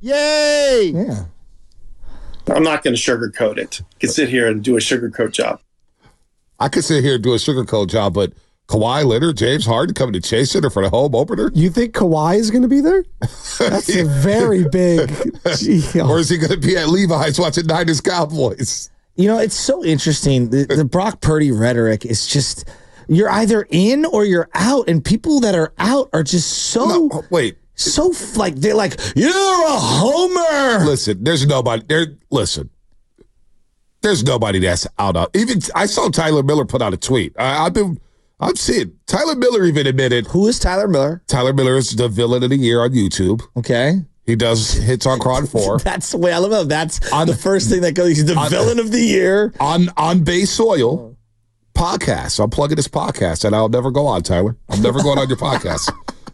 Yay! Yeah. I'm not going to sugarcoat it. I can sit here and do a sugarcoat job. I could sit here and do a sugarcoat job, but Kawhi Leonard, James Harden coming to Chase Center for the home opener? You think Kawhi is going to be there? That's a very big. Or is he going to be at Levi's watching Niners Cowboys? You know, it's so interesting. The Brock Purdy rhetoric is just, you're either in or you're out, and people that are out are just so. No, wait. So like they're like, you're a homer. Listen, there's nobody there. Listen, there's nobody that's out. Even I saw Tyler Miller put out a tweet. I'm seeing Tyler Miller even admitted. Who is Tyler Miller? Tyler Miller is the villain of the year on YouTube. Okay. He does hits on Cron 4. That's the way I love it. That's the first thing that goes. He's the villain of the year on Bay Soil podcast. I'm plugging this podcast, and I'll never go on, Tyler. I'm never going on your podcast.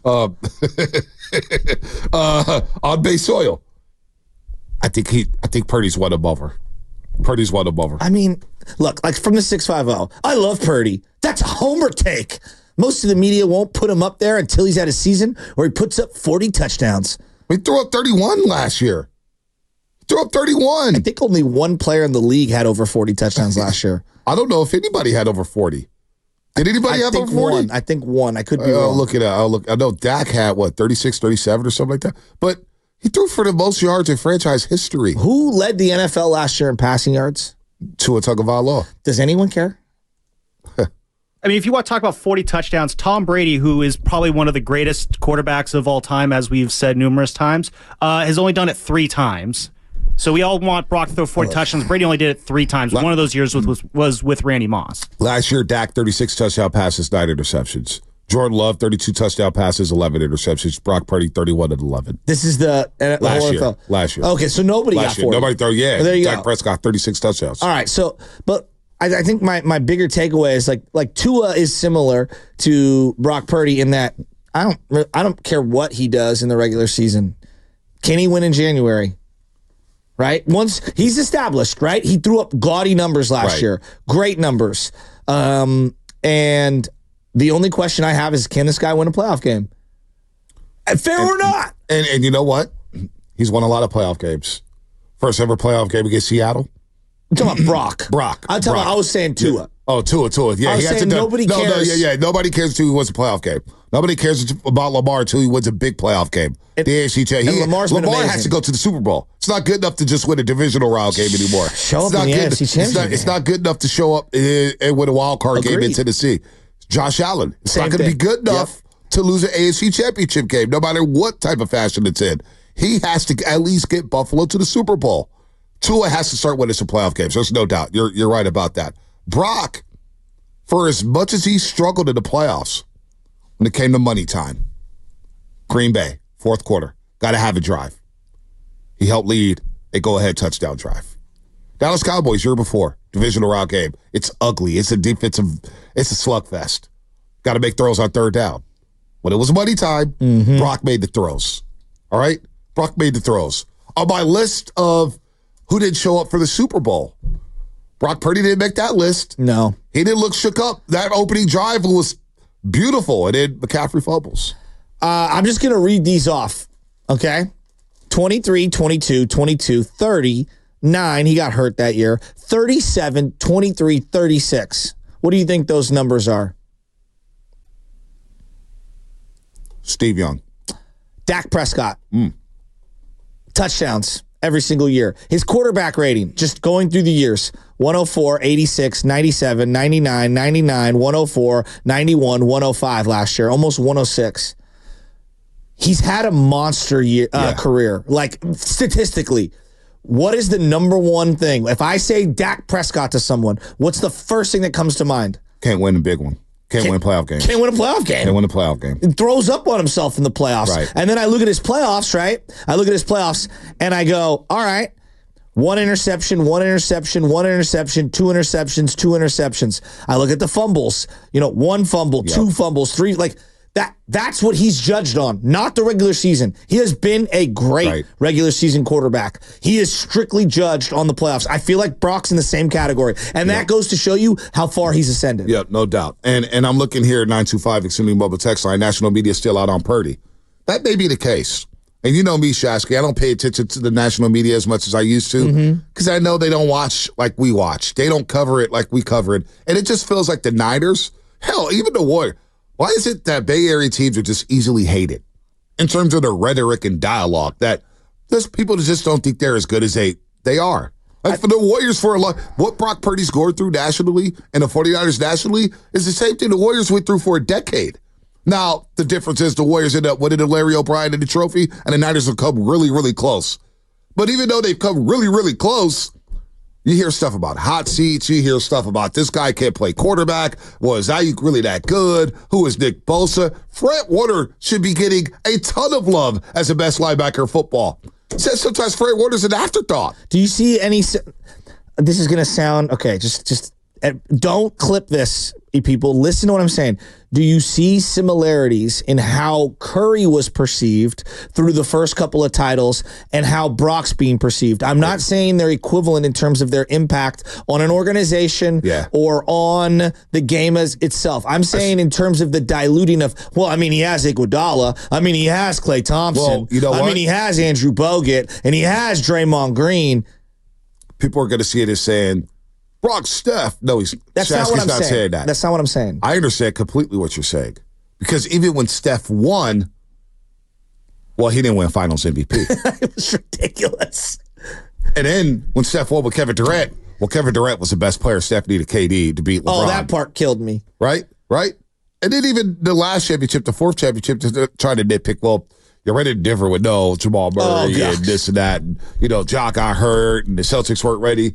On Bay Soil. I think Purdy's one above her. Purdy's one above her. I mean, look, like from the 650, I love Purdy. That's a homer take. Most of the media won't put him up there until he's had a season where he puts up 40 touchdowns. He threw up 31 last year. Threw up 31. I think only one player in the league had over 40 touchdowns last year. I don't know if anybody had over 40. Did anybody have over 40? I think one. I could be wrong. I'll look it up. I know Dak had, 36, 37 or something like that. But he threw for the most yards in franchise history. Who led the NFL last year in passing yards? Tua Tagovailoa. Does anyone care? I mean, if you want to talk about 40 touchdowns, Tom Brady, who is probably one of the greatest quarterbacks of all time, as we've said numerous times, has only done it 3 times. So we all want Brock to throw 40 touchdowns. Brady only did it 3 times. One of those years was with Randy Moss. Last year, Dak, 36 touchdown passes, 9 interceptions. Jordan Love, 32 touchdown passes, 11 interceptions. Brock Purdy, 31 and 11. This is the last year. Okay, so nobody got 40. Nobody throw. Yeah, well, there you Dak go. Prescott, 36 touchdowns. All right, so but I think my bigger takeaway is like Tua is similar to Brock Purdy in that I don't care what he does in the regular season. Can he win in January? Right? Once he's established, right? He threw up gaudy numbers last year. Great numbers. And the only question I have is, can this guy win a playoff game? Fair or not? And you know what? He's won a lot of playoff games. First ever playoff game against Seattle. I'm talking about Brock. I was saying Tua. Yeah. Oh, Tua. Yeah, I was saying nobody cares. Nobody cares until he wins a playoff game. Nobody cares about Lamar until he wins a big playoff game. The AFC championship. Lamar has to go to the Super Bowl. It's not good enough to just win a divisional round game anymore. Show up in the AFC championship. It's not good enough to show up and win a wild card game in Tennessee. Josh Allen. It's not going to be good enough to lose an AFC championship game, no matter what type of fashion it's in. He has to at least get Buffalo to the Super Bowl. Tua has to start winning some playoff games. There's no doubt. You're right about that. Brock, for as much as he struggled in the playoffs, when it came to money time, Green Bay, fourth quarter, got to have a drive. He helped lead a go-ahead touchdown drive. Dallas Cowboys, year before, divisional round game. It's ugly. It's a slugfest. Got to make throws on third down. When it was money time, Brock made the throws. All right? Brock made the throws. On my list of who didn't show up for the Super Bowl, Brock Purdy didn't make that list. No. He didn't look shook up. That opening drive was beautiful. And then McCaffrey fumbles. I'm just going to read these off, okay? 23, 22, 22, 30, 9. He got hurt that year. 37, 23, 36. What do you think those numbers are? Steve Young. Dak Prescott. Touchdowns every single year. His quarterback rating, just going through the years, 104, 86, 97, 99, 99, 104, 91, 105 last year, almost 106. He's had a monster career. Like, statistically, what is the number one thing? If I say Dak Prescott to someone, what's the first thing that comes to mind? Can't win a big one. Can't win a playoff game. Can't win a playoff game. Can't win a playoff game. He throws up on himself in the playoffs. Right. And then I look at his playoffs, right? And I go, all right, 1 interception, 1 interception, 1 interception, 2 interceptions, 2 interceptions. I look at the fumbles, 1 fumble, 2 fumbles, 3, like that's what he's judged on, not the regular season. He has been a great regular season quarterback. He is strictly judged on the playoffs. I feel like Brock's in the same category, and that goes to show you how far he's ascended. Yeah, no doubt. And I'm looking here at 925 Extreme Mobile text line. National media still out on Purdy. That may be the case. And you know me, Shasky, I don't pay attention to the national media as much as I used to because I know they don't watch like we watch. They don't cover it like we cover it. And it just feels like the Niners, hell, even the Warriors. Why is it that Bay Area teams are just easily hated in terms of their rhetoric and dialogue that there's people that just don't think they're as good as they are? Like for the Warriors for a lot, what Brock Purdy's going through nationally and the 49ers nationally is the same thing the Warriors went through for a decade. Now, the difference is the Warriors end up winning the Larry O'Brien and the trophy, and the Niners have come really, really close. But even though they've come really, really close, you hear stuff about hot seats. You hear stuff about this guy can't play quarterback. Well, is Ayuk really that good? Who is Nick Bosa? Fred Warner should be getting a ton of love as the best linebacker in football. Says sometimes Fred Warner's an afterthought. Do you see any? This is going to sound okay. Just don't clip this, people. Listen to what I'm saying. Do you see similarities in how Curry was perceived through the first couple of titles and how Brock's being perceived? I'm not saying they're equivalent in terms of their impact on an organization or on the game as itself. I'm saying in terms of the diluting of, well, I mean, he has Iguodala. I mean, he has Klay Thompson. Well, you know what? I mean, he has Andrew Bogut, and he has Draymond Green. People are going to see it as saying, Brock Steph. No, that's not what I'm saying. That. That's not what I'm saying. I understand completely what you're saying. Because even when Steph won, well, he didn't win Finals MVP. It was ridiculous. And then when Steph won with Kevin Durant, well, Kevin Durant was the best player. Steph needed KD to beat LeBron. Oh, that part killed me. Right? And then even the last championship, the fourth championship, trying to nitpick, well, you're ready to differ with Jamal Murray and this and that. And, Jock got hurt and the Celtics weren't ready.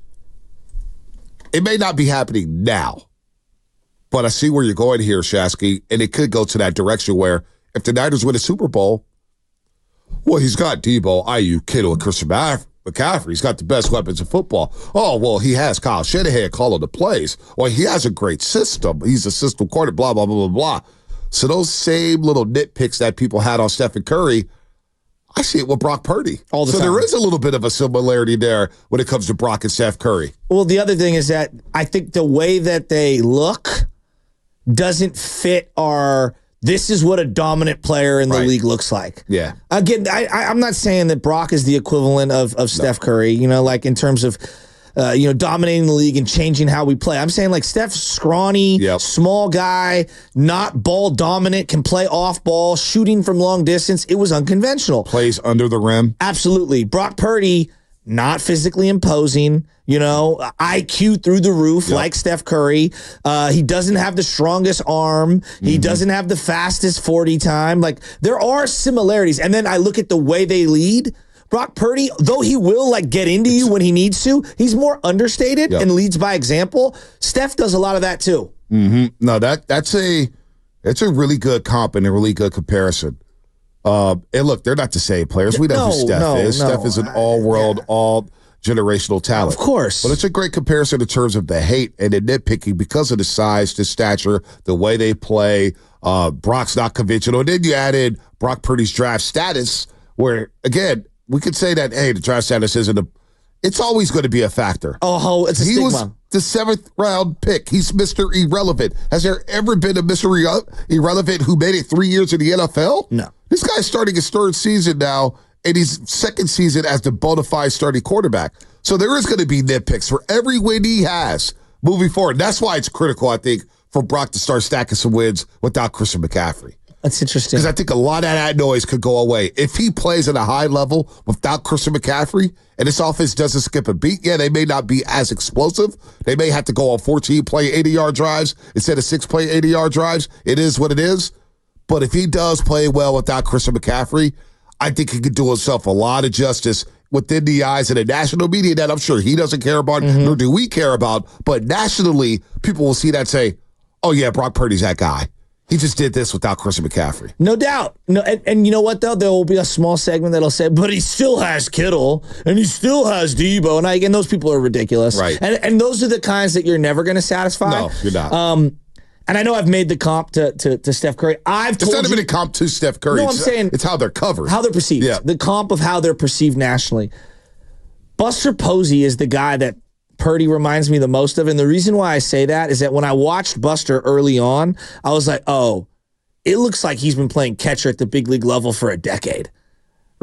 It may not be happening now, but I see where you're going here, Shasky, and it could go to that direction where if the Niners win a Super Bowl, well, he's got Debo, Ayuk, Kittle, and Christian McCaffrey. He's got the best weapons in football. Oh, well, he has Kyle Shanahan calling the plays. Well, he has a great system. He's a system quarterback, blah, blah, blah, blah, blah. So those same little nitpicks that people had on Stephen Curry, I see it with Brock Purdy. All the time. So there is a little bit of a similarity there when it comes to Brock and Steph Curry. Well, the other thing is that I think the way that they look doesn't fit this is what a dominant player in the league looks like. Yeah. Again, I'm not saying that Brock is the equivalent of Steph Curry, like in terms of dominating the league and changing how we play. I'm saying like Steph's scrawny, small guy, not ball dominant, can play off ball, shooting from long distance. It was unconventional. Plays under the rim. Absolutely. Brock Purdy, not physically imposing, IQ through the roof like Steph Curry. He doesn't have the strongest arm. He doesn't have the fastest 40 time. Like there are similarities. And then I look at the way they lead. Brock Purdy, though he will get into you when he needs to, he's more understated and leads by example. Steph does a lot of that too. No, that's a really good comp and a really good comparison. And look, they're not the same players. We know who Steph is. Steph is an all-world, all-generational talent. Of course. But it's a great comparison in terms of the hate and the nitpicking because of the size, the stature, the way they play. Brock's not conventional. And then you add in Brock Purdy's draft status where, again, we could say that, hey, the draft status isn't it's always going to be a factor. Oh, it's a stigma. He was the 7th round pick. He's Mr. Irrelevant. Has there ever been a Mr. Irrelevant who made it 3 years in the NFL? No. This guy's starting his 3rd season now, and his 2nd season as the bona fide starting quarterback. So there is going to be nitpicks for every win he has moving forward. That's why it's critical, I think, for Brock to start stacking some wins without Christian McCaffrey. That's interesting. Because I think a lot of that noise could go away. If he plays at a high level without Christian McCaffrey and this offense doesn't skip a beat, they may not be as explosive. They may have to go on 14 play 80-yard drives instead of 6 play 80-yard drives. It is what it is. But if he does play well without Christian McCaffrey, I think he could do himself a lot of justice within the eyes of the national media that I'm sure he doesn't care about, nor do we care about. But nationally, people will see that and say, oh, yeah, Brock Purdy's that guy. He just did this without Christian McCaffrey. No doubt. No, and you know what, though? There will be a small segment that'll say, but he still has Kittle, and he still has Debo. And again, those people are ridiculous. Right. And those are the kinds that you're never going to satisfy. No, you're not. And I know I've made the comp to Steph Curry. It's not even a comp to Steph Curry. No, I'm saying it's how they're covered. How they're perceived. Yeah. The comp of how they're perceived nationally. Buster Posey is the guy that Purdy reminds me the most of. And the reason why I say that is that when I watched Buster early on, I was like, oh, it looks like he's been playing catcher at the big league level for a decade.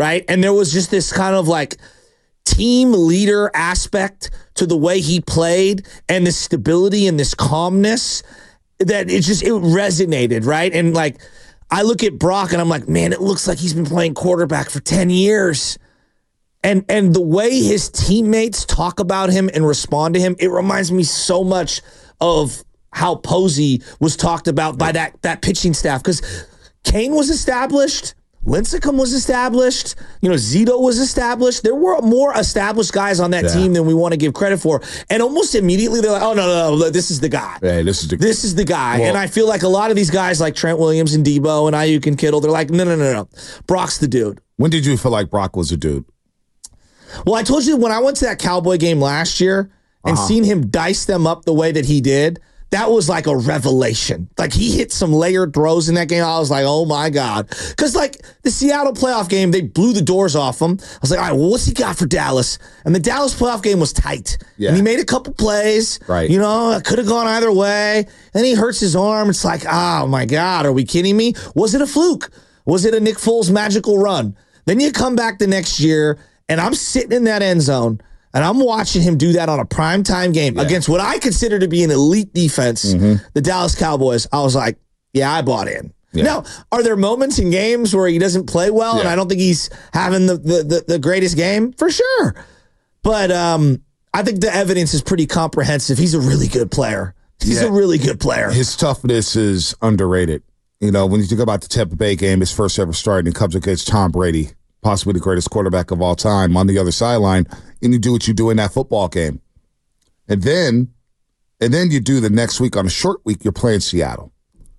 right? And there was just this kind of like team leader aspect to the way he played and this stability and this calmness that it resonated, right? And like, I look at Brock and I'm like, man, it looks like he's been playing quarterback for 10 years. And the way his teammates talk about him and respond to him, it reminds me so much of how Posey was talked about by that pitching staff. Because Kane was established, Lincecum was established, Zito was established. There were more established guys on that team than we want to give credit for. And almost immediately they're like, oh, no, this is the guy. Hey, this is the guy. Well, and I feel like a lot of these guys like Trent Williams and Debo and Ayuk and Kittle, they're like, no. Brock's the dude. When did you feel like Brock was a dude? Well, I told you when I went to that Cowboy game last year and seen him dice them up the way that he did, that was like a revelation. Like he hit some layered throws in that game. I was like, oh my God. Because like the Seattle playoff game, they blew the doors off him. I was like, all right, well, what's he got for Dallas? And the Dallas playoff game was tight. Yeah. And he made a couple plays. Right. It could have gone either way. Then he hurts his arm. It's like, oh my God, are we kidding me? Was it a fluke? Was it a Nick Foles magical run? Then you come back the next year, and I'm sitting in that end zone, and I'm watching him do that on a primetime game against what I consider to be an elite defense, the Dallas Cowboys. I was like, yeah, I bought in. Yeah. Now, are there moments in games where he doesn't play well and I don't think he's having the greatest game? For sure. But I think the evidence is pretty comprehensive. He's a really good player. He's a really good player. His toughness is underrated. When you think about the Tampa Bay game, his first ever start, and he comes against Tom Brady, possibly the greatest quarterback of all time, on the other sideline, and you do what you do in that football game. And then you do the next week, on a short week, you're playing Seattle.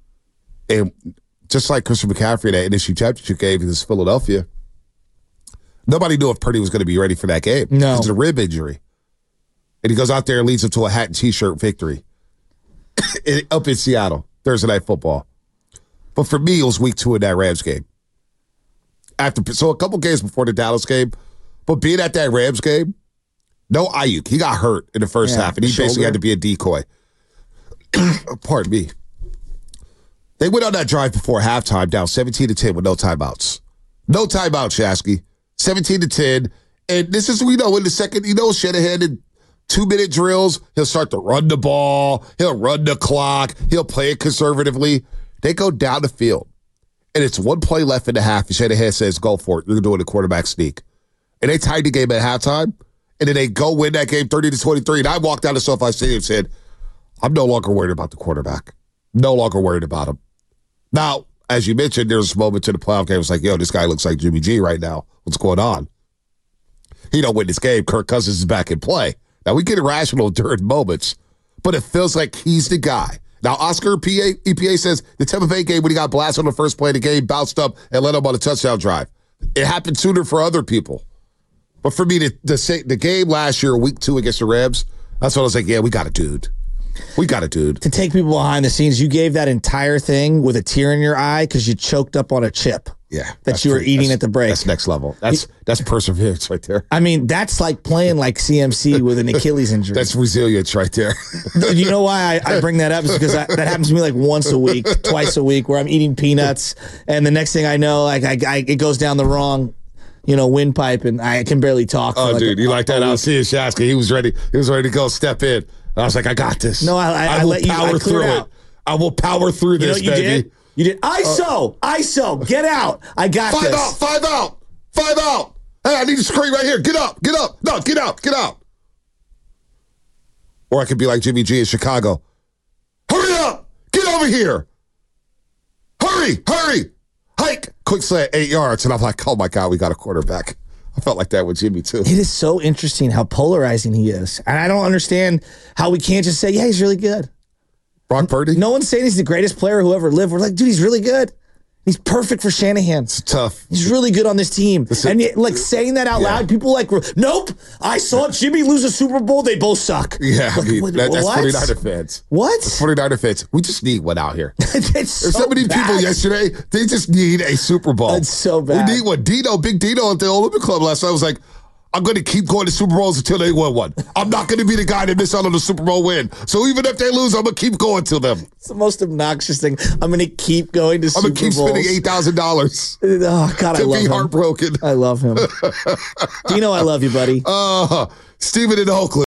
And just like Christian McCaffrey, that NFC Championship game against Philadelphia, nobody knew if Purdy was going to be ready for that game. No. It's a rib injury. And he goes out there and leads them to a hat and T-shirt victory up in Seattle, Thursday Night Football. But for me, it was week 2 of that Rams game. So a couple games before the Dallas game, but being at that Rams game, no Ayuk. He got hurt in the first half, and he basically had to be a decoy. Pardon me. They went on that drive before halftime, down 17-10 with no timeouts. No timeouts, Shasky. 17-10. And this is, in the second, Shanahan in 2-minute drills, he'll start to run the ball. He'll run the clock. He'll play it conservatively. They go down the field. And it's one play left in the half, and Shanahan says, go for it. You're doing a quarterback sneak. And they tied the game at halftime, and then they go win that game 30-23. And I walked out of SoFi Stadium and said, I'm no longer worried about the quarterback. No longer worried about him. Now, as you mentioned, there's a moment in the playoff game. It's like, this guy looks like Jimmy G right now. What's going on? He don't win this game. Kirk Cousins is back in play. Now, we get irrational during moments, but it feels like he's the guy. Now, Oscar EPA says the Tampa Bay game, when he got blasted on the first play of the game, bounced up and led him on a touchdown drive. It happened sooner for other people. But for me, the game last year, week 2 against the Rams, that's what I was like, yeah, we got a dude. We got a dude. To take people behind the scenes, you gave that entire thing with a tear in your eye because you choked up on a chip. Yeah. That you were eating at the break. That's next level. That's perseverance right there. I mean, that's like playing like CMC with an Achilles injury. That's resilience right there. You know why I bring that up is because that happens to me like once a week, twice a week, where I'm eating peanuts, and the next thing I know, like it goes down the wrong, windpipe, and I can barely talk. Oh, dude, you like that? I was seeing Shasky. He was ready. He was ready to go step in. I was like, I got this. No, I will let you power through it. I will power through this, baby. You did. ISO, get out. I got this. Five out. Hey, I need to screen right here. Get up. No, get out. Or I could be like Jimmy G in Chicago. Hurry up. Get over here. Hurry. Hike. Quick slant, 8 yards. And I'm like, oh my God, we got a quarterback. I felt like that with Jimmy too. It is so interesting how polarizing he is. And I don't understand how we can't just say, yeah, he's really good. Brock Purdy? No one's saying he's the greatest player who ever lived. We're like, dude, he's really good. He's perfect for Shanahan. It's tough. He's really good on this team. And yet, like saying that out loud, people like, nope, I saw Jimmy lose a Super Bowl. They both suck. Yeah, like, that's 49er fans. What? That's 49er fans. We just need one out here. There's so many people yesterday, they just need a Super Bowl. It's so bad. We need one. Big Dino at the Olympic Club last night was like, I'm going to keep going to Super Bowls until they win one. I'm not going to be the guy that miss out on the Super Bowl win. So even if they lose, I'm going to keep going to them. It's the most obnoxious thing. I'm going to keep going to Super Bowls. I'm going to keep spending $8,000. Oh, God, I love him. To be heartbroken. I love him. Dino, I love you, buddy. Steven in Oakland.